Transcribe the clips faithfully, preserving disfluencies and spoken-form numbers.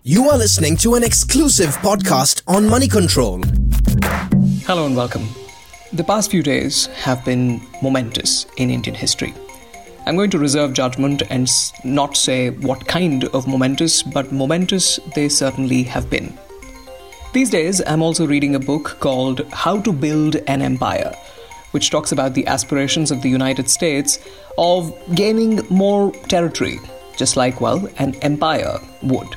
You are listening to an exclusive podcast on Money Control. Hello and welcome. The past few days have been momentous in Indian history. I'm going to reserve judgment and not say what kind of momentous, but momentous they certainly have been. These days, I'm also reading a book called How to Build an Empire, which talks about the aspirations of the United States of gaining more territory, just like, well, an empire would.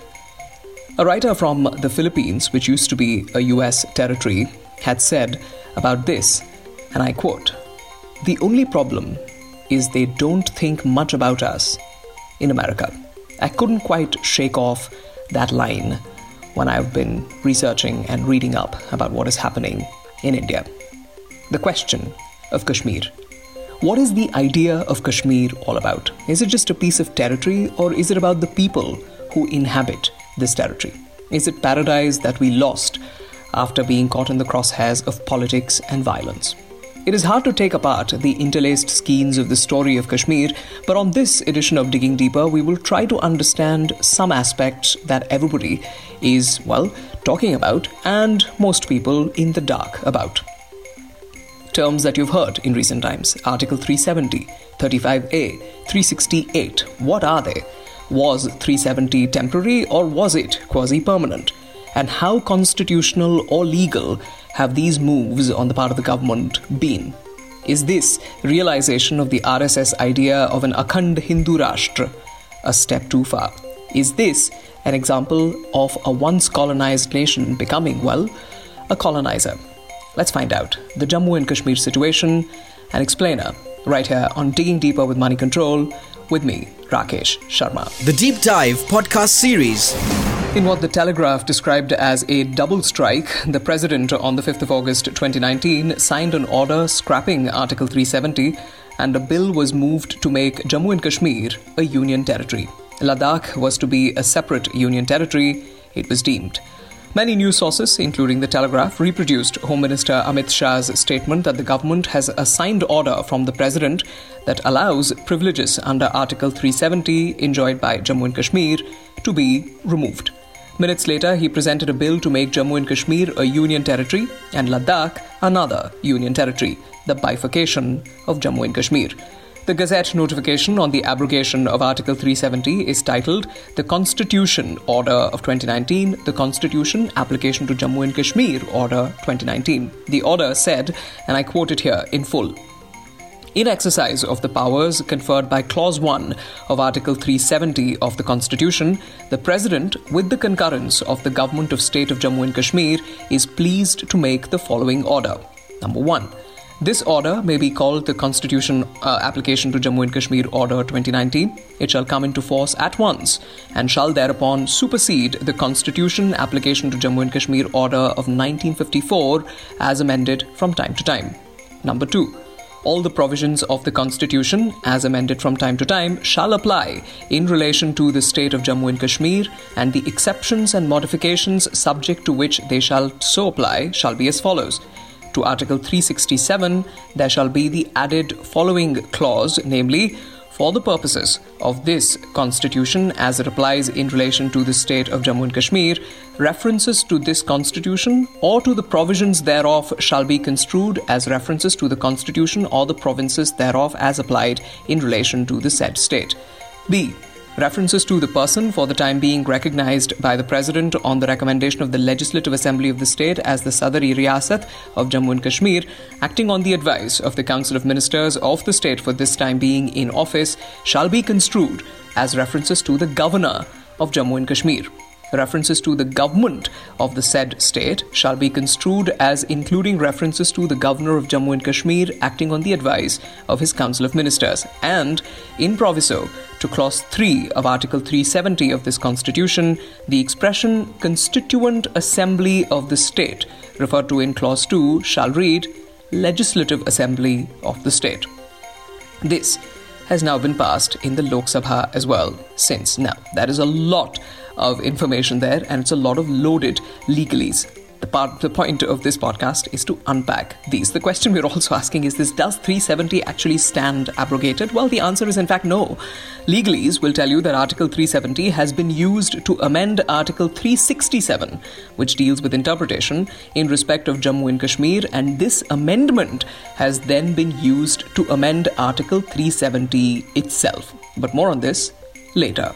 A writer from the Philippines, which used to be a U S territory, had said about this, and I quote, "The only problem is they don't think much about us in America." I couldn't quite shake off that line when I've been researching and reading up about what is happening in India. The question of Kashmir. What is the idea of Kashmir all about? Is it just a piece of territory, or is it about the people who inhabit this territory? Is it paradise that we lost after being caught in the crosshairs of politics and violence? It is hard to take apart the interlaced skeins of the story of Kashmir, but on this edition of Digging Deeper, we will try to understand some aspects that everybody is, well, talking about and most people in the dark about. Terms that you've heard in recent times: Article three seventy, thirty-five A, three sixty-eight. What are they? Was three seventy temporary or was it quasi-permanent? And how constitutional or legal have these moves on the part of the government been? Is this realization of the R S S idea of an Akhand Hindu Rashtra a step too far? Is this an example of a once colonized nation becoming, well, a colonizer? Let's find out the Jammu and Kashmir situation and explainer right here on Digging Deeper with Money Control with me, Rakesh Sharma. The Deep Dive podcast series. In what the Telegraph described as a double strike, the President on the fifth of August twenty nineteen signed an order scrapping Article three seventy, and a bill was moved to make Jammu and Kashmir a union territory. Ladakh was to be a separate union territory, it was deemed. Many news sources, including the Telegraph, reproduced Home Minister Amit Shah's statement that the government has a signed order from the President that allows privileges under Article three seventy enjoyed by Jammu and Kashmir to be removed. Minutes later, he presented a bill to make Jammu and Kashmir a union territory and Ladakh another union territory, the bifurcation of Jammu and Kashmir. The Gazette notification on the abrogation of Article three seventy is titled The Constitution Order of twenty nineteen, The Constitution Application to Jammu and Kashmir Order twenty nineteen. The order said, and I quote it here in full, "In exercise of the powers conferred by Clause one of Article three seventy of the Constitution, the President, with the concurrence of the Government of State of Jammu and Kashmir, is pleased to make the following order. Number one. This order may be called the Constitution uh, Application to Jammu and Kashmir Order twenty nineteen. It shall come into force at once and shall thereupon supersede the Constitution Application to Jammu and Kashmir Order of nineteen fifty-four as amended from time to time. Number two. All the provisions of the Constitution, as amended from time to time, shall apply in relation to the state of Jammu and Kashmir, and the exceptions and modifications subject to which they shall so apply shall be as follows. To Article three sixty-seven, there shall be the added following clause, namely, for the purposes of this Constitution as it applies in relation to the state of Jammu and Kashmir, references to this Constitution or to the provisions thereof shall be construed as references to the Constitution or the provinces thereof as applied in relation to the said state. B. References to the person for the time being recognized by the President on the recommendation of the Legislative Assembly of the state as the Sadari Riyasat of Jammu and Kashmir, acting on the advice of the Council of Ministers of the state for this time being in office, shall be construed as references to the Governor of Jammu and Kashmir. References to the government of the said state shall be construed as including references to the Governor of Jammu and Kashmir acting on the advice of his Council of Ministers. And, in proviso, to Clause three of Article three seventy of this Constitution, the expression Constituent Assembly of the State, referred to in Clause two, shall read Legislative Assembly of the State. This has now been passed in the Lok Sabha as well since. Now, that is a lot of information there, and it's a lot of loaded legalese. The, part, the point of this podcast is to unpack these. The question we're also asking is this: does three seventy actually stand abrogated? Well, the answer is in fact no. Legalese will tell you that Article three seventy has been used to amend Article three sixty-seven, which deals with interpretation in respect of Jammu and Kashmir, and this amendment has then been used to amend Article three seventy itself. But more on this later.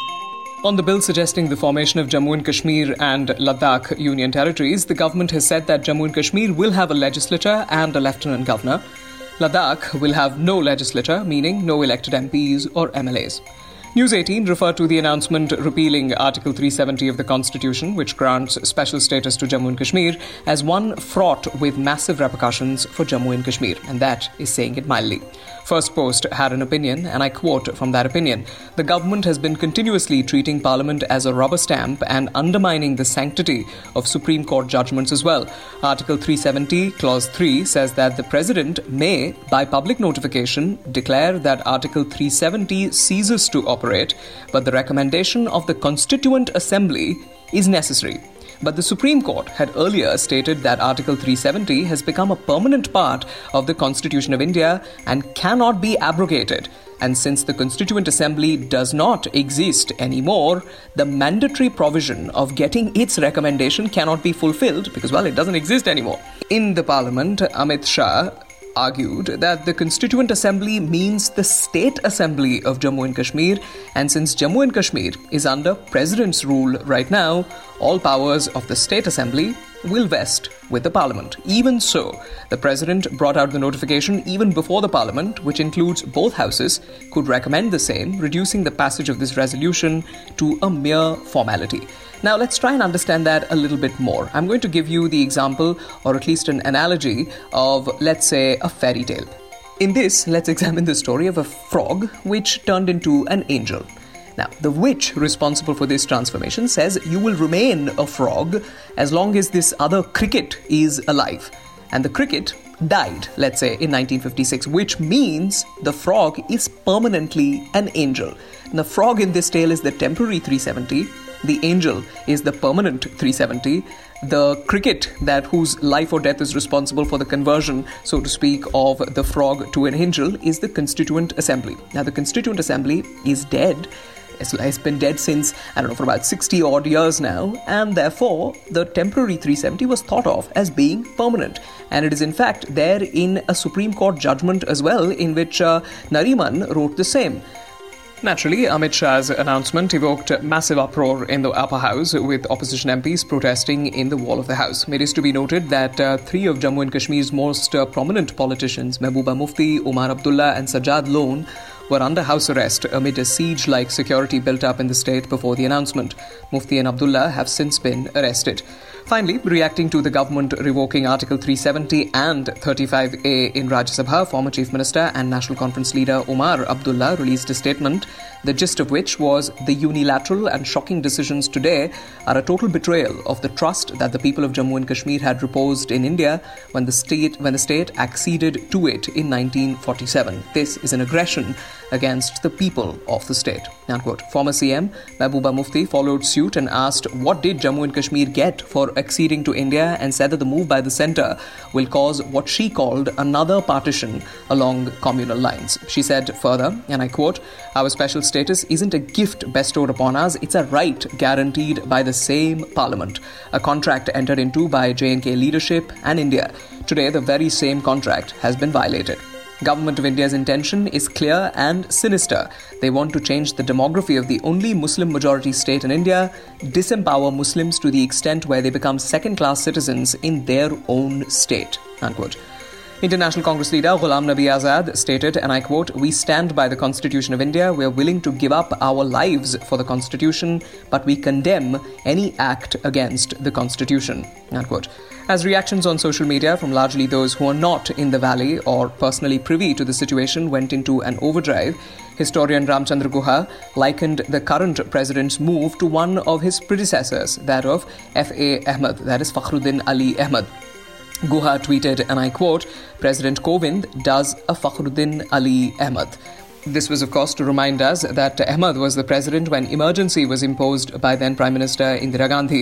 On the bill suggesting the formation of Jammu and Kashmir and Ladakh Union Territories, the government has said that Jammu and Kashmir will have a legislature and a lieutenant governor. Ladakh will have no legislature, meaning no elected M Ps or M L As. News eighteen referred to the announcement repealing Article three seventy of the Constitution, which grants special status to Jammu and Kashmir, as one fraught with massive repercussions for Jammu and Kashmir, and that is saying it mildly. First Post had an opinion, and I quote from that opinion: "The government has been continuously treating Parliament as a rubber stamp and undermining the sanctity of Supreme Court judgments as well. Article three seventy, Clause three says that the President may, by public notification, declare that Article three seventy ceases to operate, but the recommendation of the Constituent Assembly is necessary." But the Supreme Court had earlier stated that Article three seventy has become a permanent part of the Constitution of India and cannot be abrogated. And since the Constituent Assembly does not exist anymore, the mandatory provision of getting its recommendation cannot be fulfilled because, well, it doesn't exist anymore. In the Parliament, Amit Shah argued that the Constituent Assembly means the State Assembly of Jammu and Kashmir, and since Jammu and Kashmir is under President's rule right now, all powers of the State Assembly will vest with the Parliament. Even so, the President brought out the notification even before the Parliament, which includes both houses, could recommend the same, reducing the passage of this resolution to a mere formality. Now, let's try and understand that a little bit more. I'm going to give you the example, or at least an analogy, of, let's say, a fairy tale. In this, let's examine the story of a frog which turned into an angel. Now, the witch responsible for this transformation says you will remain a frog as long as this other cricket is alive. And the cricket died, let's say, in nineteen fifty-six, which means the frog is permanently an angel. And the frog in this tale is the temporary three seventy. The angel is the permanent three seventy. The cricket, that whose life or death is responsible for the conversion, so to speak, of the frog to an angel, is the Constituent Assembly. Now, the Constituent Assembly is dead. It's been dead since, I don't know, for about sixty odd years now, and therefore the temporary three seventy was thought of as being permanent. And it is in fact there in a Supreme Court judgment as well, in which uh, Nariman wrote the same. Naturally, Amit Shah's announcement evoked massive uproar in the upper house, with opposition M Ps protesting in the wall of the house. It is to be noted that uh, three of Jammu and Kashmir's most uh, prominent politicians, Mehbooba Mufti, Omar Abdullah and Sajjad Lone, were under house arrest amid a siege-like security built up in the state before the announcement. Mufti and Abdullah have since been arrested. Finally, reacting to the government revoking Article three seventy and thirty-five A in Rajya Sabha, former Chief Minister and National Conference leader Omar Abdullah released a statement, the gist of which was the unilateral and shocking decisions today are a total betrayal of the trust that the people of Jammu and Kashmir had reposed in India when the state when the state acceded to it in nineteen forty-seven. This is an aggression against the people of the state. Unquote. Former C M Mehbooba Mufti followed suit and asked what did Jammu and Kashmir get for acceding to India, and said that the move by the centre will cause what she called another partition along communal lines. She said further, and I quote, "Our special status isn't a gift bestowed upon us, it's a right guaranteed by the same parliament, a contract entered into by J and K leadership and India. Today, the very same contract has been violated. Government of India's intention is clear and sinister. They want to change the demography of the only Muslim-majority state in India, disempower Muslims to the extent where they become second-class citizens in their own state." Unquote. International Congress leader Ghulam Nabi Azad stated, and I quote, "We stand by the Constitution of India. We are willing to give up our lives for the Constitution, but we condemn any act against the Constitution." Unquote. As reactions on social media from largely those who are not in the valley or personally privy to the situation went into an overdrive, historian Ramchandra Guha likened the current president's move to one of his predecessors, that of F A Ahmed, that is Fakhruddin Ali Ahmed. Guha tweeted, and I quote, "President Kovind does a Fakhruddin Ali Ahmed." This was, of course, to remind us that Ahmed was the president when emergency was imposed by then Prime Minister Indira Gandhi.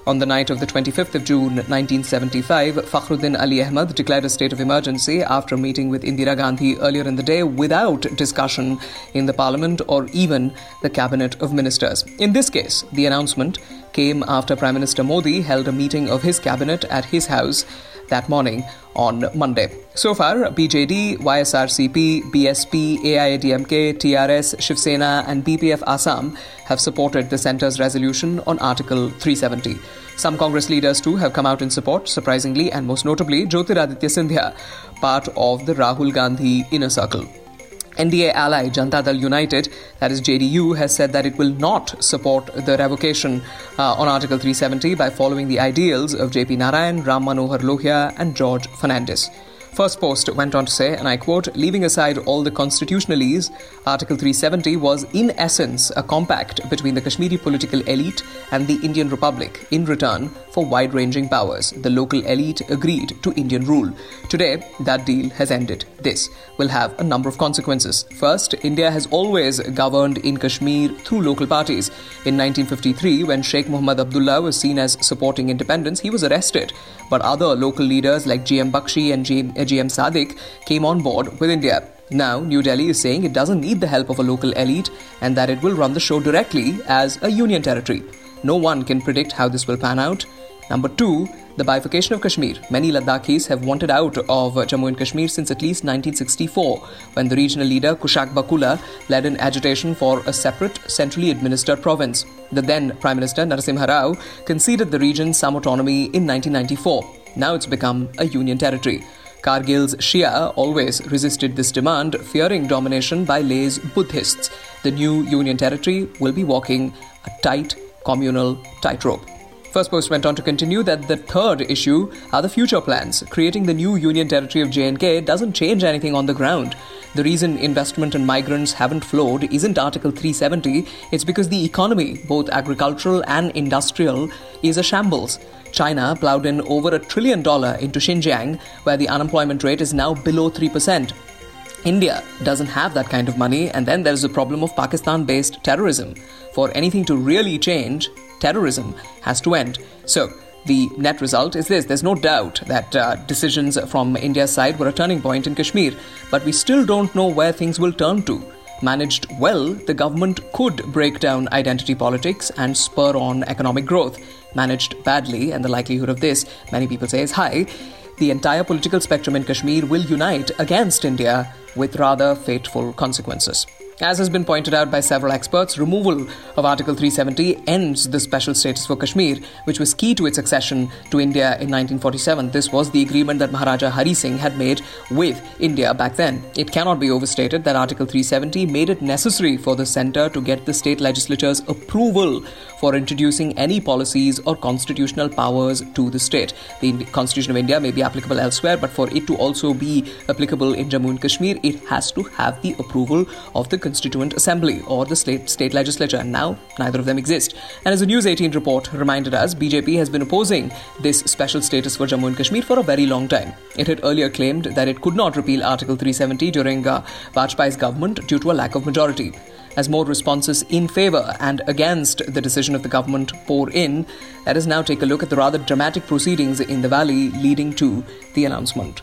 On the night of the twenty-fifth of June nineteen seventy-five, Fakhruddin Ali Ahmad declared a state of emergency after meeting with Indira Gandhi earlier in the day without discussion in the parliament or even the cabinet of ministers. In this case, the announcement came after Prime Minister Modi held a meeting of his cabinet at his house that morning on Monday. So far, B J D, Y S R C P, B S P, A I A D M K, T R S, Shiv Sena and B P F Assam have supported the centre's resolution on Article three seventy. Some Congress leaders too have come out in support, surprisingly, and most notably Jyotiraditya Scindia, part of the Rahul Gandhi inner circle. N D A ally Janata Dal United, that is J D U, has said that it will not support the revocation uh, on Article three seventy by following the ideals of J P Narayan, Ram Manohar Lohia and George Fernandes. First Post went on to say, and I quote, "Leaving aside all the constitutionalese, Article three seventy was in essence a compact between the Kashmiri political elite and the Indian Republic in return for wide-ranging powers. The local elite agreed to Indian rule. Today, that deal has ended. This will have a number of consequences. First, India has always governed in Kashmir through local parties. In nineteen fifty-three, when Sheikh Muhammad Abdullah was seen as supporting independence, he was arrested. But other local leaders like G M Bakshi and G M Sadiq came on board with India. Now, New Delhi is saying it doesn't need the help of a local elite and that it will run the show directly as a union territory. No one can predict how this will pan out. Number two, the bifurcation of Kashmir. Many Ladakhis have wanted out of Jammu and Kashmir since at least nineteen sixty-four, when the regional leader Kushak Bakula led an agitation for a separate, centrally administered province. The then Prime Minister Narasimha Rao conceded the region some autonomy in nineteen ninety-four. Now it's become a union territory. Kargil's Shia always resisted this demand, fearing domination by Leh's Buddhists. The new union territory will be walking a tight communal tightrope. First Post went on to continue that the third issue are the future plans. Creating the new union territory of J and K doesn't change anything on the ground. The reason investment and migrants haven't flowed isn't Article three seventy, it's because the economy, both agricultural and industrial, is a shambles. China ploughed in over a trillion dollar into Xinjiang, where the unemployment rate is now below three percent. India doesn't have that kind of money, and then there's the problem of Pakistan-based terrorism. For anything to really change, terrorism has to end. So, the net result is this. There's no doubt that uh, decisions from India's side were a turning point in Kashmir, but we still don't know where things will turn to. Managed well, the government could break down identity politics and spur on economic growth. Managed badly, and the likelihood of this, many people say, is high, the entire political spectrum in Kashmir will unite against India with rather fateful consequences. As has been pointed out by several experts, removal of Article three seventy ends the special status for Kashmir, which was key to its accession to India in nineteen forty-seven. This was the agreement that Maharaja Hari Singh had made with India back then. It cannot be overstated that Article three seventy made it necessary for the centre to get the state legislature's approval for introducing any policies or constitutional powers to the state. The Constitution of India may be applicable elsewhere, but for it to also be applicable in Jammu and Kashmir, it has to have the approval of the Constituent Assembly or the state, state legislature, and now neither of them exist. And as a News eighteen report reminded us, B J P has been opposing this special status for Jammu and Kashmir for a very long time. It had earlier claimed that it could not repeal Article three seventy during uh, Vajpayee's government due to a lack of majority. As more responses in favour and against the decision of the government pour in, let us now take a look at the rather dramatic proceedings in the valley leading to the announcement.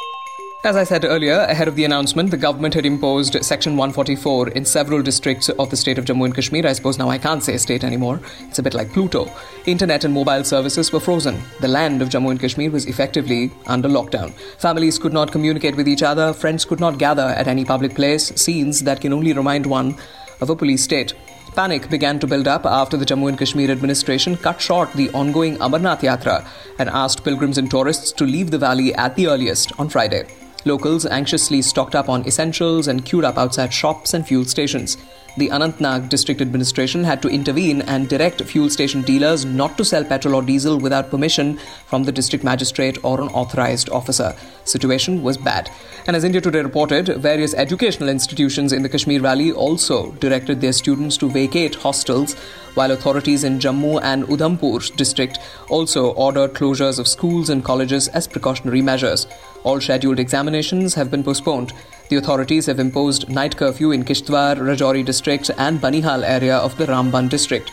As I said earlier, ahead of the announcement, the government had imposed Section one forty-four in several districts of the state of Jammu and Kashmir. I suppose now I can't say state anymore. It's a bit like Pluto. Internet and mobile services were frozen. The land of Jammu and Kashmir was effectively under lockdown. Families could not communicate with each other. Friends could not gather at any public place. Scenes that can only remind one of a police state. Panic began to build up after the Jammu and Kashmir administration cut short the ongoing Amarnath Yatra and asked pilgrims and tourists to leave the valley at the earliest on Friday. Locals anxiously stocked up on essentials and queued up outside shops and fuel stations. The Anantnag district administration had to intervene and direct fuel station dealers not to sell petrol or diesel without permission from the district magistrate or an authorized officer. Situation was bad. And as India Today reported, various educational institutions in the Kashmir Valley also directed their students to vacate hostels, while authorities in Jammu and Udhampur district also ordered closures of schools and colleges as precautionary measures. All scheduled examinations have been postponed. The authorities have imposed night curfew in Kishtwar, Rajouri district and Banihal area of the Ramban district.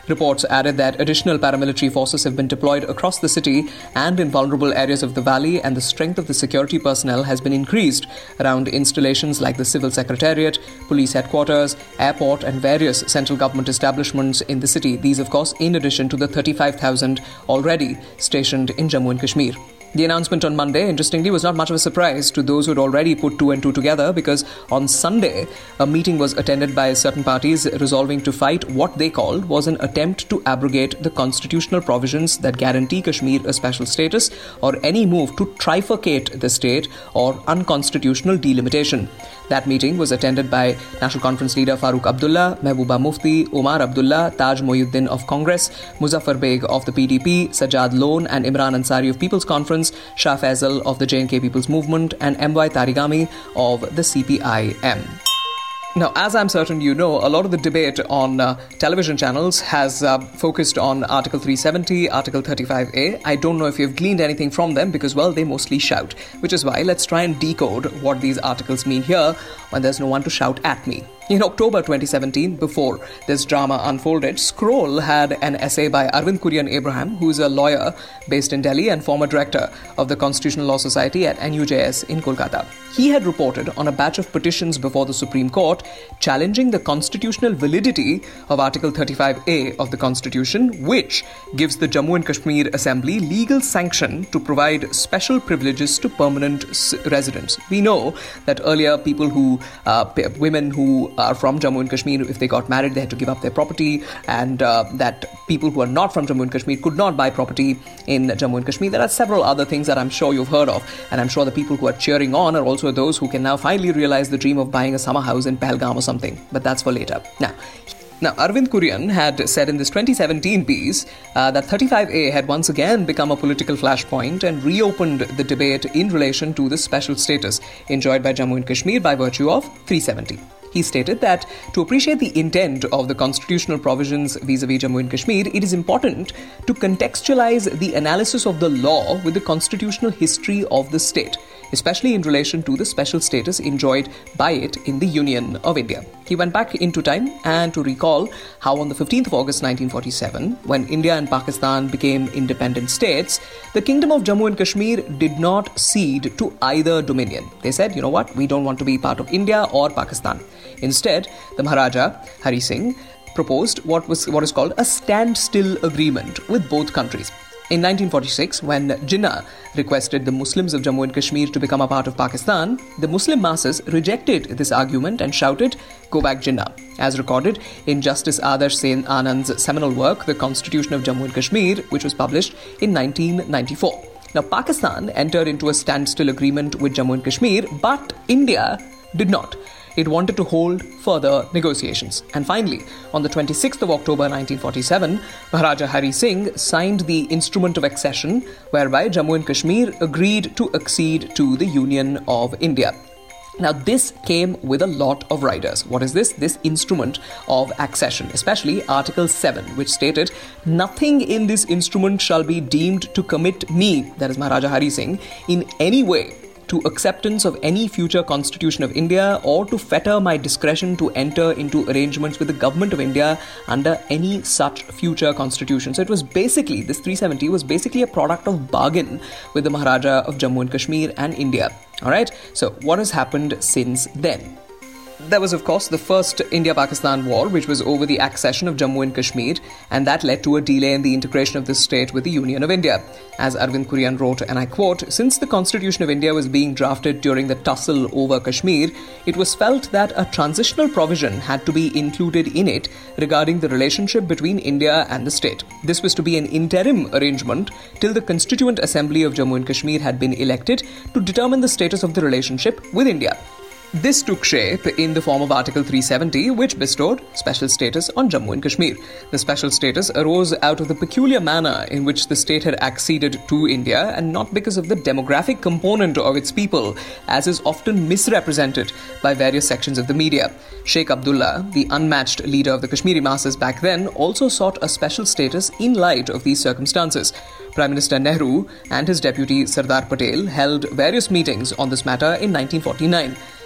Reports added that additional paramilitary forces have been deployed across the city and in vulnerable areas of the valley, and the strength of the security personnel has been increased around installations like the Civil Secretariat, police headquarters, airport, and various central government establishments in the city. These, of course, in addition to the thirty-five thousand already stationed in Jammu and Kashmir. The announcement on Monday, interestingly, was not much of a surprise to those who had already put two and two together, because on Sunday, a meeting was attended by certain parties resolving to fight what they called was an attempt to abrogate the constitutional provisions that guarantee Kashmir a special status, or any move to trifurcate the state or unconstitutional delimitation. That meeting was attended by National Conference leader Farooq Abdullah, Mehbooba Mufti, Omar Abdullah, Taj Mohyuddin of Congress, Muzaffar Beg of the P D P, Sajjad Lone and Imran Ansari of People's Conference, Shah Faisal of the J and K People's Movement, and M Y Tarigami of the C P I M. Now, as I'm certain you know, a lot of the debate on uh, television channels has uh, focused on Article three seventy, Article thirty-five A. I don't know if you've gleaned anything from them because, well, they mostly shout. Which is why let's try and decode what these articles mean here when there's no one to shout at me. In October twenty seventeen, before this drama unfolded, Scroll had an essay by Arvind Kurian Abraham, who is a lawyer based in Delhi and former director of the Constitutional Law Society at N U J S in Kolkata. He had reported on a batch of petitions before the Supreme Court challenging the constitutional validity of Article thirty-five A of the Constitution, which gives the Jammu and Kashmir Assembly legal sanction to provide special privileges to permanent residents. We know that earlier people who, uh, women who are from Jammu and Kashmir, if they got married, they had to give up their property, and uh, that people who are not from Jammu and Kashmir could not buy property in Jammu and Kashmir. There are several other things that I'm sure you've heard of, and I'm sure the people who are cheering on are also those who can now finally realize the dream of buying a summer house in Pahalgam or something, but that's for later. Now, Now, Arvind Kurian had said in this twenty seventeen piece uh, that thirty-five A had once again become a political flashpoint and reopened the debate in relation to the special status enjoyed by Jammu and Kashmir by virtue of three seventy. He stated that to appreciate the intent of the constitutional provisions vis-a-vis Jammu and Kashmir, it is important to contextualize the analysis of the law with the constitutional history of the state, especially in relation to the special status enjoyed by it in the Union of India. He went back into time and to recall how on the fifteenth of August nineteen forty-seven, when India and Pakistan became independent states, the Kingdom of Jammu and Kashmir did not cede to either dominion. They said, you know what, we don't want to be part of India or Pakistan. Instead, the Maharaja Hari Singh proposed what was what is called a standstill agreement with both countries. In nineteen forty-six, when Jinnah requested the Muslims of Jammu and Kashmir to become a part of Pakistan, the Muslim masses rejected this argument and shouted, "Go back, Jinnah," as recorded in Justice Adarsh Sen Anand's seminal work, The Constitution of Jammu and Kashmir, which was published in nineteen ninety-four. Now, Pakistan entered into a standstill agreement with Jammu and Kashmir, but India did not. It wanted to hold further negotiations. And finally, on the twenty-sixth of October nineteen forty-seven, Maharaja Hari Singh signed the Instrument of Accession, whereby Jammu and Kashmir agreed to accede to the Union of India. Now, this came with a lot of riders. What is this? This Instrument of Accession, especially Article seven, which stated, "Nothing in this instrument shall be deemed to commit me," that is Maharaja Hari Singh, "in any way to acceptance of any future constitution of India or to fetter my discretion to enter into arrangements with the government of India under any such future constitution." So it was basically, this three seventy was basically a product of bargain with the Maharaja of Jammu and Kashmir and India. Alright, so what has happened since then? There was, of course, the first India-Pakistan war, which was over the accession of Jammu and Kashmir, and that led to a delay in the integration of this state with the Union of India. As Arvind Kurian wrote, and I quote, "Since the Constitution of India was being drafted during the tussle over Kashmir, it was felt that a transitional provision had to be included in it regarding the relationship between India and the state. This was to be an interim arrangement till the Constituent Assembly of Jammu and Kashmir had been elected to determine the status of the relationship with India." This took shape in the form of Article three seventy, which bestowed special status on Jammu and Kashmir. The special status arose out of the peculiar manner in which the state had acceded to India, and not because of the demographic component of its people, as is often misrepresented by various sections of the media. Sheikh Abdullah, the unmatched leader of the Kashmiri masses back then, also sought a special status in light of these circumstances. Prime Minister Nehru and his deputy Sardar Patel held various meetings on this matter in nineteen forty-nine.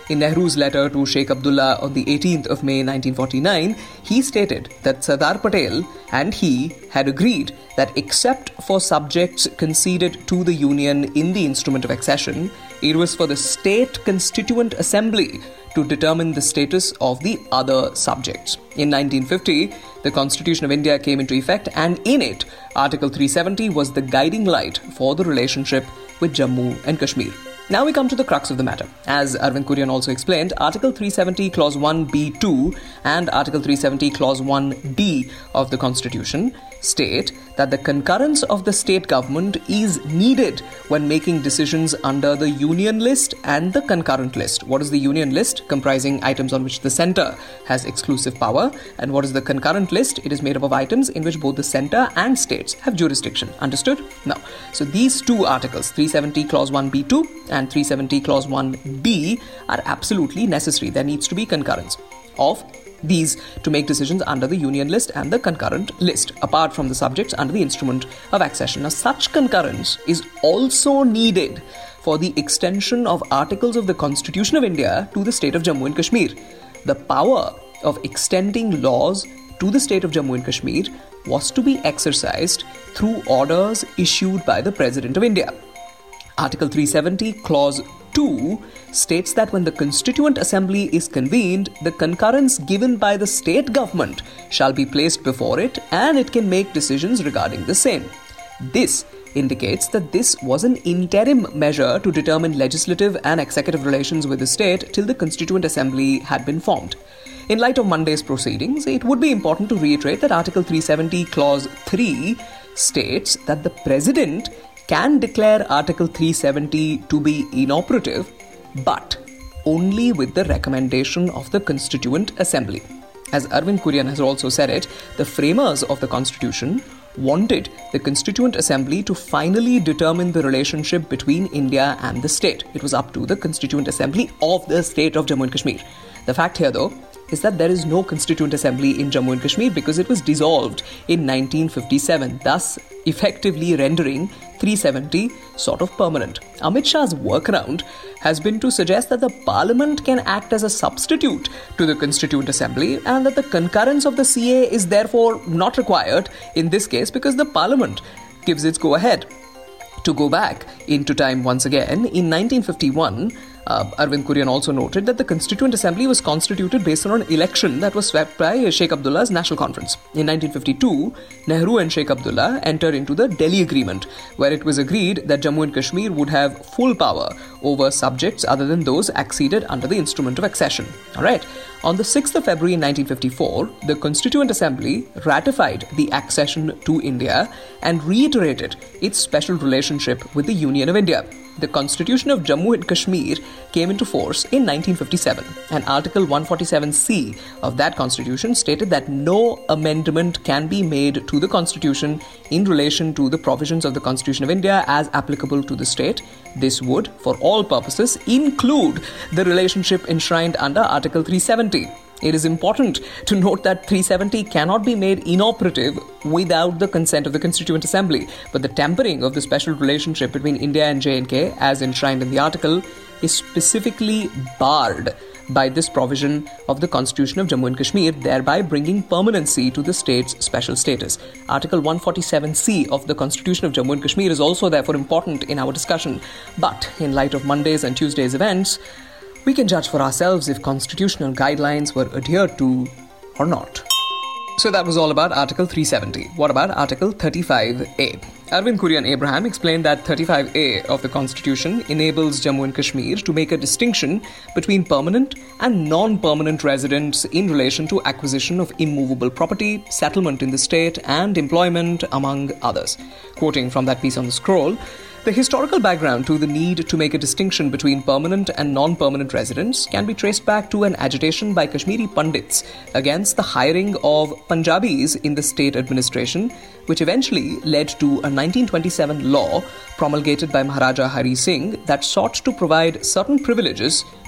In Nehru's letter to Sheikh Abdullah on the eighteenth of May nineteen forty-nine, he stated that Sardar Patel and he had agreed that except for subjects conceded to the Union in the instrument of accession, it was for the State Constituent Assembly to determine the status of the other subjects. In nineteen fifty, the Constitution of India came into effect, and in it, Article three seventy was the guiding light for the relationship with Jammu and Kashmir. Now we come to the crux of the matter. As Arvind Kurian also explained, Article three seventy Clause one B two and Article three seventy Clause one D of the Constitution state that the concurrence of the state government is needed when making decisions under the Union List and the concurrent list. What is the Union List? Comprising items on which the centre has exclusive power. And what is the concurrent list? It is made up of items in which both the centre and states have jurisdiction. Understood? Now, so these two articles, three seventy Clause one B two and three seventy Clause one D, are absolutely necessary. There needs to be concurrence of these to make decisions under the Union List and the concurrent list, apart from the subjects under the instrument of accession. Now, such concurrence is also needed for the extension of articles of the Constitution of India to the state of Jammu and Kashmir. The power of extending laws to the state of Jammu and Kashmir was to be exercised through orders issued by the President of India. Article three seventy Clause two states that when the Constituent Assembly is convened, the concurrence given by the state government shall be placed before it, and it can make decisions regarding the same. This indicates that this was an interim measure to determine legislative and executive relations with the state till the Constituent Assembly had been formed. In light of Monday's proceedings, it would be important to reiterate that Article three seventy Clause three states that the President can declare Article three seventy to be inoperative, but only with the recommendation of the Constituent Assembly. As Arvind Kurian has also said it, the framers of the Constitution wanted the Constituent Assembly to finally determine the relationship between India and the state. It was up to the Constituent Assembly of the state of Jammu and Kashmir. The fact here, though, is that there is no Constituent Assembly in Jammu and Kashmir because it was dissolved in nineteen fifty-seven, thus effectively rendering three seventy sort of permanent. Amit Shah's workaround has been to suggest that the Parliament can act as a substitute to the Constituent Assembly and that the concurrence of the C A is therefore not required in this case because the Parliament gives its go-ahead. To go back into time once again, in nineteen fifty-one, Uh, Arvind Kurian also noted that the Constituent Assembly was constituted based on an election that was swept by Sheikh Abdullah's National Conference. In nineteen fifty-two, Nehru and Sheikh Abdullah entered into the Delhi Agreement, where it was agreed that Jammu and Kashmir would have full power over subjects other than those acceded under the instrument of accession. Alright. On the sixth of February nineteen fifty-four, the Constituent Assembly ratified the accession to India and reiterated its special relationship with the Union of India. The Constitution of Jammu and Kashmir came into force in nineteen fifty-seven, and Article one forty-seven C of that Constitution stated that no amendment can be made to the Constitution in relation to the provisions of the Constitution of India as applicable to the state. This would, for all purposes, include the relationship enshrined under Article three seventy. It is important to note that three seventy cannot be made inoperative without the consent of the Constituent Assembly, but the tampering of the special relationship between India and J and K, as enshrined in the article, is specifically barred by this provision of the Constitution of Jammu and Kashmir, thereby bringing permanency to the state's special status. Article one forty-seven C of the Constitution of Jammu and Kashmir is also therefore important in our discussion. But in light of Monday's and Tuesday's events, we can judge for ourselves if constitutional guidelines were adhered to or not. So that was all about Article three seventy. What about Article thirty-five A? Arvind Kurian Abraham explained that thirty-five A of the Constitution enables Jammu and Kashmir to make a distinction between permanent and non-permanent residents in relation to acquisition of immovable property, settlement in the state, and employment, among others. Quoting from that piece on the scroll, the historical background to the need to make a distinction between permanent and non-permanent residents can be traced back to an agitation by Kashmiri Pandits against the hiring of Punjabis in the state administration, which eventually led to a nineteen twenty-seven law promulgated by Maharaja Hari Singh that sought to provide certain privileges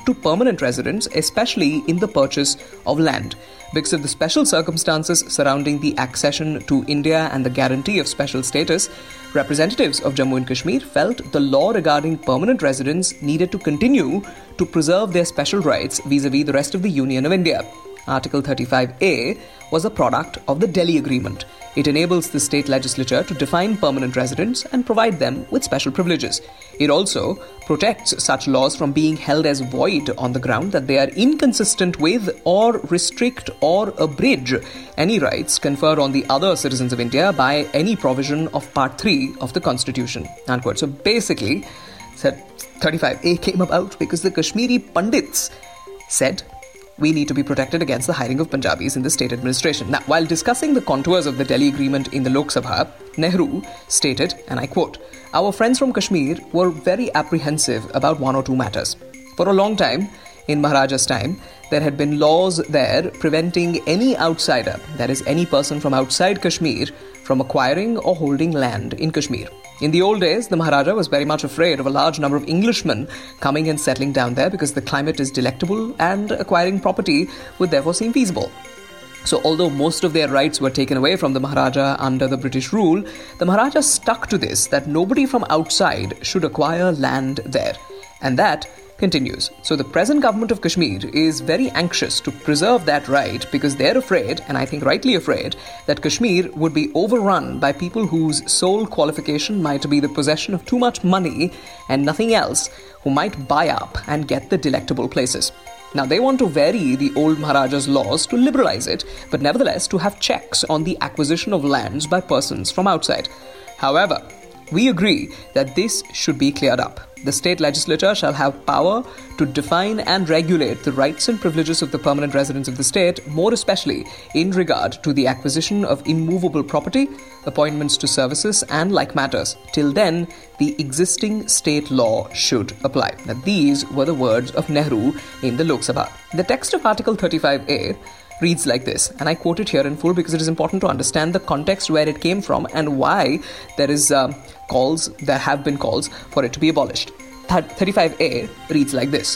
to permanent residents, especially in the purchase of land. Because of the special circumstances surrounding the accession to India and the guarantee of special status, representatives of Jammu and Kashmir felt the law regarding permanent residents needed to continue to preserve their special rights vis-a-vis the rest of the Union of India. Article thirty-five A was a product of the Delhi Agreement. It enables the state legislature to define permanent residents and provide them with special privileges. It also protects such laws from being held as void on the ground that they are inconsistent with or restrict or abridge any rights conferred on the other citizens of India by any provision of Part three of the Constitution. Unquote. So basically, thirty-five A came about because the Kashmiri Pandits said, we need to be protected against the hiring of Punjabis in the state administration. Now, while discussing the contours of the Delhi Agreement in the Lok Sabha, Nehru stated, and I quote, "Our friends from Kashmir were very apprehensive about one or two matters. For a long time, in Maharaja's time, there had been laws there preventing any outsider, that is, any person from outside Kashmir, from acquiring or holding land in Kashmir. In the old days, the Maharaja was very much afraid of a large number of Englishmen coming and settling down there because the climate is delectable and acquiring property would therefore seem feasible. So although most of their rights were taken away from the Maharaja under the British rule, the Maharaja stuck to this, that nobody from outside should acquire land there. And that continues. So the present government of Kashmir is very anxious to preserve that right because they're afraid, and I think rightly afraid, that Kashmir would be overrun by people whose sole qualification might be the possession of too much money and nothing else, who might buy up and get the delectable places. Now, they want to vary the old Maharaja's laws to liberalize it, but nevertheless to have checks on the acquisition of lands by persons from outside. However, we agree that this should be cleared up. The state legislature shall have power to define and regulate the rights and privileges of the permanent residents of the state, more especially in regard to the acquisition of immovable property, appointments to services, and like matters. Till then, the existing state law should apply." Now, these were the words of Nehru in the Lok Sabha. The text of Article thirty-five A reads like this, and I quote it here in full because it is important to understand the context where it came from and why there is uh, calls, there have been calls for it to be abolished. thirty-five A reads like this.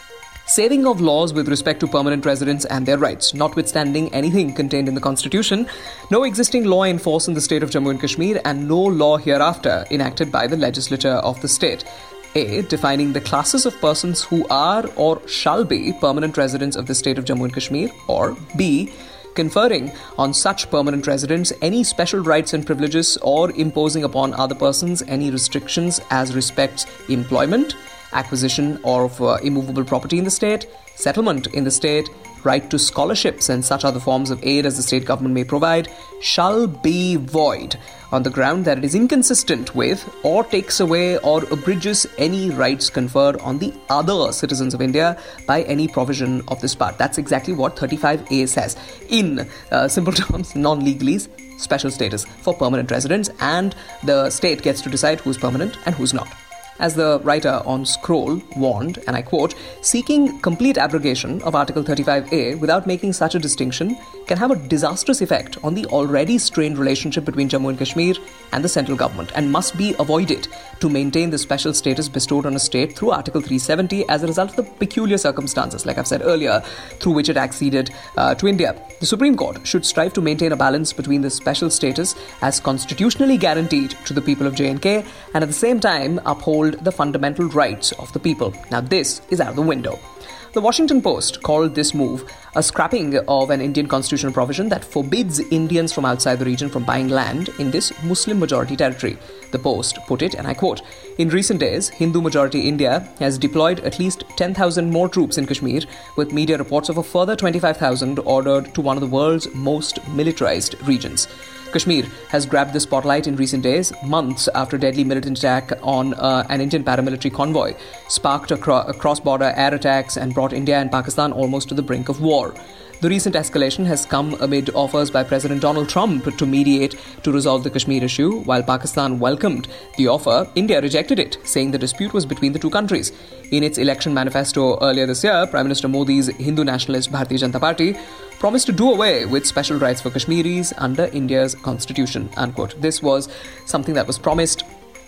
Saving of laws with respect to permanent residents and their rights, notwithstanding anything contained in the Constitution, no existing law in force in the state of Jammu and Kashmir, and no law hereafter enacted by the legislature of the state. A. Defining the classes of persons who are or shall be permanent residents of the state of Jammu and Kashmir, or B. Conferring on such permanent residents any special rights and privileges or imposing upon other persons any restrictions as respects employment, acquisition of uh, immovable property in the state, settlement in the state, right to scholarships and such other forms of aid as the state government may provide, shall be void on the ground that it is inconsistent with or takes away or abridges any rights conferred on the other citizens of India by any provision of this part. That's exactly what thirty-five A says. In uh, simple terms, non-legalese, special status for permanent residents, and the state gets to decide who's permanent and who's not. As the writer on Scroll warned, and I quote, "Seeking complete abrogation of Article thirty-five A without making such a distinction can have a disastrous effect on the already strained relationship between Jammu and Kashmir and the central government, and must be avoided to maintain the special status bestowed on a state through Article three seventy as a result of the peculiar circumstances, like I've said earlier, through which it acceded uh, to India. The Supreme Court should strive to maintain a balance between the special status as constitutionally guaranteed to the people of J and K and at the same time uphold the fundamental rights of the people." Now, this is out of the window. The Washington Post called this move a scrapping of an Indian constitutional provision that forbids Indians from outside the region from buying land in this Muslim-majority territory. The Post put it, and I quote, "In recent days, Hindu-majority India has deployed at least ten thousand more troops in Kashmir, with media reports of a further twenty-five thousand ordered to one of the world's most militarized regions. Kashmir has grabbed the spotlight in recent days, months after a deadly militant attack on uh, an Indian paramilitary convoy sparked a, cro- a cross-border air attacks and brought India and Pakistan almost to the brink of war. The recent escalation has come amid offers by President Donald Trump to mediate to resolve the Kashmir issue. While Pakistan welcomed the offer, India rejected it, saying the dispute was between the two countries. In its election manifesto earlier this year, Prime Minister Modi's Hindu nationalist Bharatiya Janata Party promised to do away with special rights for Kashmiris under India's constitution, unquote. This was something that was promised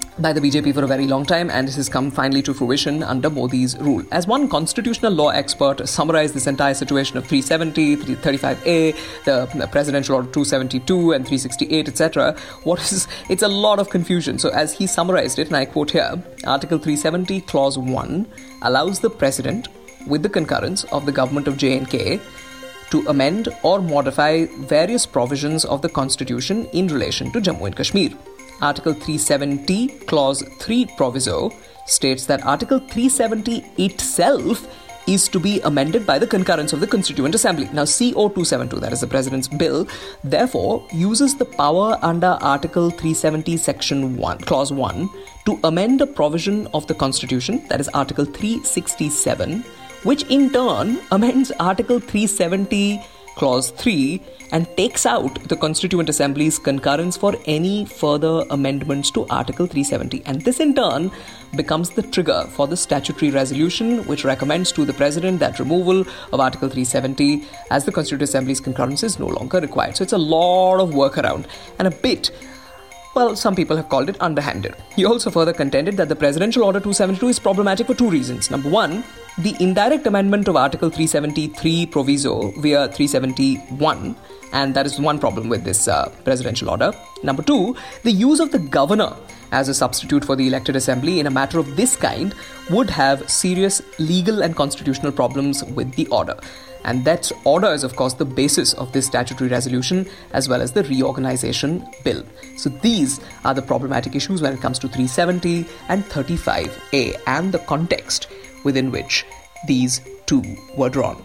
by the B J P for a very long time, and this has come finally to fruition under Modi's rule. As one constitutional law expert summarized this entire situation of three seventy, three thirty-five A, the Presidential Order two seventy-two and three sixty-eight, et cetera, what is it's a lot of confusion. So as he summarized it, and I quote here, Article three seventy, Clause one allows the President, with the concurrence of the government of J and K, to amend or modify various provisions of the Constitution in relation to Jammu and Kashmir. Article three seventy, Clause three proviso states that Article three seventy itself is to be amended by the concurrence of the Constituent Assembly. Now, C O two seventy-two, that is the President's bill, therefore uses the power under Article three seventy, Section one, Clause one, to amend a provision of the Constitution, that is Article three sixty-seven, which in turn amends Article three seventy, Clause three, and takes out the Constituent Assembly's concurrence for any further amendments to Article three seventy. And this in turn becomes the trigger for the statutory resolution which recommends to the President that removal of Article three seventy, as the Constituent Assembly's concurrence is no longer required. So it's a lot of workaround and a bit, well, some people have called it underhanded. He also further contended that the Presidential Order two seventy-two is problematic for two reasons. Number one, the indirect amendment of Article three seventy-three proviso via three seventy-one, and that is one problem with this uh, presidential order. Number two, the use of the governor as a substitute for the elected assembly in a matter of this kind would have serious legal and constitutional problems with the order. And that order is, of course, the basis of this statutory resolution as well as the reorganization bill. So these are the problematic issues when it comes to three seventy and thirty-five A and the context within which these two were drawn.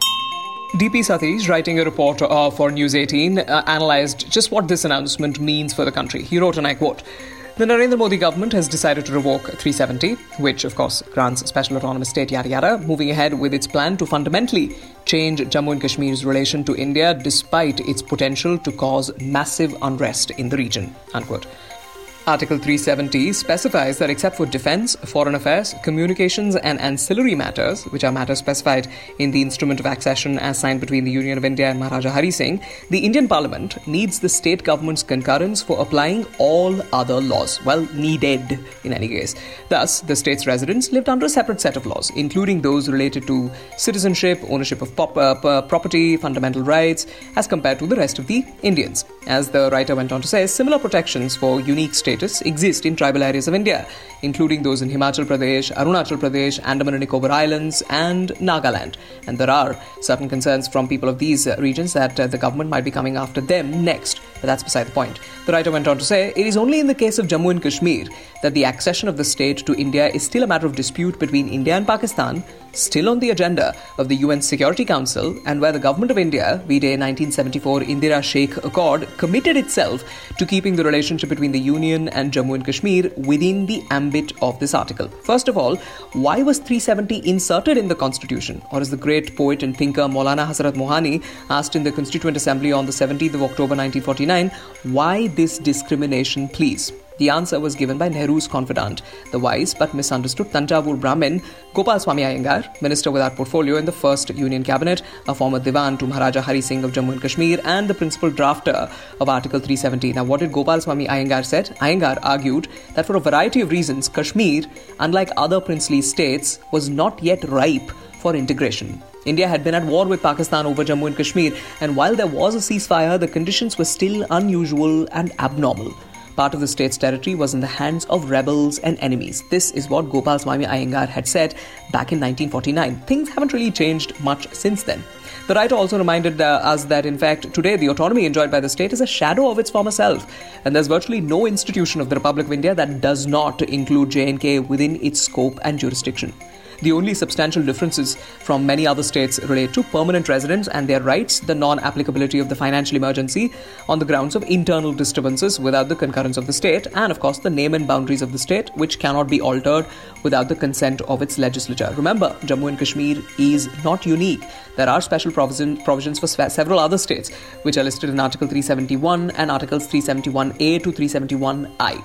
D P Satish, writing a report uh, for News eighteen, uh, analysed just what this announcement means for the country. He wrote, and I quote, "The Narendra Modi government has decided to revoke three seventy, which of course grants special autonomous state yada yada, moving ahead with its plan to fundamentally change Jammu and Kashmir's relation to India despite its potential to cause massive unrest in the region," unquote. Article three seventy specifies that except for defence, foreign affairs, communications and ancillary matters, which are matters specified in the Instrument of Accession as signed between the Union of India and Maharaja Hari Singh, the Indian Parliament needs the state government's concurrence for applying all other laws. Well, needed in any case. Thus, the state's residents lived under a separate set of laws, including those related to citizenship, ownership of pop- uh, property, fundamental rights, as compared to the rest of the Indians. As the writer went on to say, similar protections for unique states exist in tribal areas of India, including those in Himachal Pradesh, Arunachal Pradesh, Andaman and Nicobar Islands, and Nagaland. And there are certain concerns from people of these regions that uh, the government might be coming after them next. But that's beside the point. The writer went on to say, it is only in the case of Jammu and Kashmir that the accession of the state to India is still a matter of dispute between India and Pakistan, still on the agenda of the U N Security Council, and where the government of India, V-Day nineteen seventy-four Indira Sheikh Accord, committed itself to keeping the relationship between the Union and Jammu and Kashmir within the ambit of this article. First of all, why was three seventy inserted in the Constitution? Or as the great poet and thinker Maulana Hasrat Mohani asked in the Constituent Assembly on the seventeenth of October nineteen forty-nine, why this discrimination, please? The answer was given by Nehru's confidant, the wise but misunderstood Tanjavur Brahmin, Gopal Swami Iyengar, minister without portfolio in the first Union cabinet, a former Diwan to Maharaja Hari Singh of Jammu and Kashmir, and the principal drafter of Article three seventy. Now, what did Gopal Swami Iyengar said? Iyengar argued that for a variety of reasons, Kashmir, unlike other princely states, was not yet ripe for integration. India had been at war with Pakistan over Jammu and Kashmir, and while there was a ceasefire, the conditions were still unusual and abnormal. Part of the state's territory was in the hands of rebels and enemies. This is what Gopal Swami Iyengar had said back in nineteen forty-nine. Things haven't really changed much since then. The writer also reminded uh, us that, in fact, today the autonomy enjoyed by the state is a shadow of its former self, and there's virtually no institution of the Republic of India that does not include J and K within its scope and jurisdiction. The only substantial differences from many other states relate to permanent residents and their rights, the non-applicability of the financial emergency on the grounds of internal disturbances without the concurrence of the state, and of course the name and boundaries of the state, which cannot be altered without the consent of its legislature. Remember, Jammu and Kashmir is not unique. There are special provision, provisions for several other states, which are listed in Article three seventy-one and Articles three seventy-one A to three seventy-one I.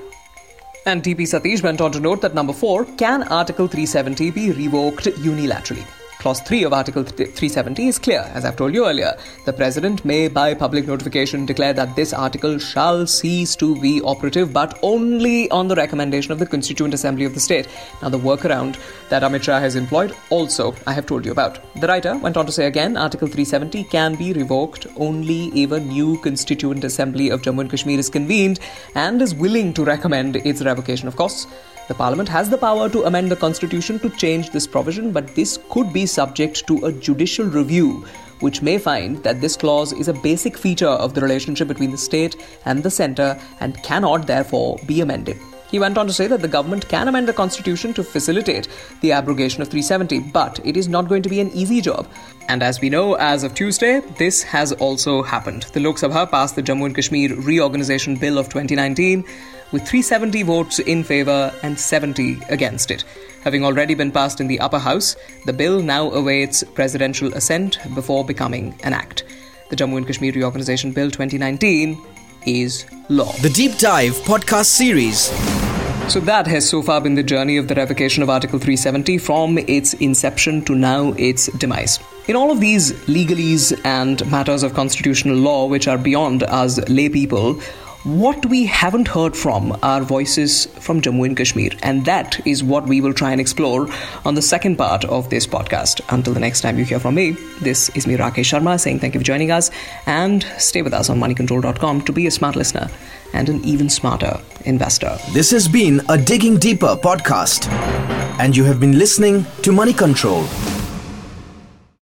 And D P Satish went on to note that number four, can Article three seventy be revoked unilaterally? Clause three of Article three seventy is clear, as I've told you earlier. The President may, by public notification, declare that this article shall cease to be operative, but only on the recommendation of the Constituent Assembly of the state. Now, the workaround that Amit Shah has employed also I have told you about. The writer went on to say again, Article three seventy can be revoked only if a new Constituent Assembly of Jammu and Kashmir is convened and is willing to recommend its revocation. Of course, the Parliament has the power to amend the Constitution to change this provision, but this could be subject to a judicial review, which may find that this clause is a basic feature of the relationship between the state and the centre and cannot therefore be amended. He went on to say that the government can amend the Constitution to facilitate the abrogation of three seventy, but it is not going to be an easy job. And as we know, as of Tuesday, this has also happened. The Lok Sabha passed the Jammu and Kashmir Reorganisation Bill of twenty nineteen with three hundred seventy votes in favour and seventy against it. Having already been passed in the upper house, the bill now awaits presidential assent before becoming an act. The Jammu and Kashmir Reorganisation Bill twenty nineteen is law. The Deep Dive podcast series. So that has so far been the journey of the revocation of Article three seventy from its inception to now its demise. In all of these legalese and matters of constitutional law which are beyond us lay people, what we haven't heard from are voices from Jammu and Kashmir, and that is what we will try and explore on the second part of this podcast. Until the next time you hear from me, this is me, Rakesh Sharma, saying thank you for joining us, and stay with us on money control dot com to be a smart listener and an even smarter investor. This has been a Digging Deeper podcast, and you have been listening to Money Control.